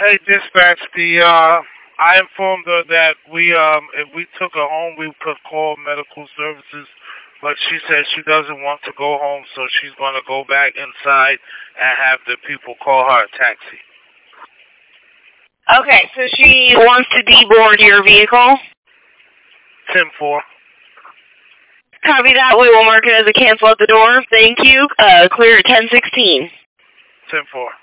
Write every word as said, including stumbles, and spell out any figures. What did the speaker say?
Hey, dispatch. The uh, I informed her that we um, if we took her home, we could call medical services, but she said she doesn't want to go home, so she's going to go back inside and have the people call her a taxi. Okay, so she wants to deboard your vehicle. ten four. Copy that. We will mark it as a cancel at the door. Thank you. Uh, clear at ten sixteen. ten four.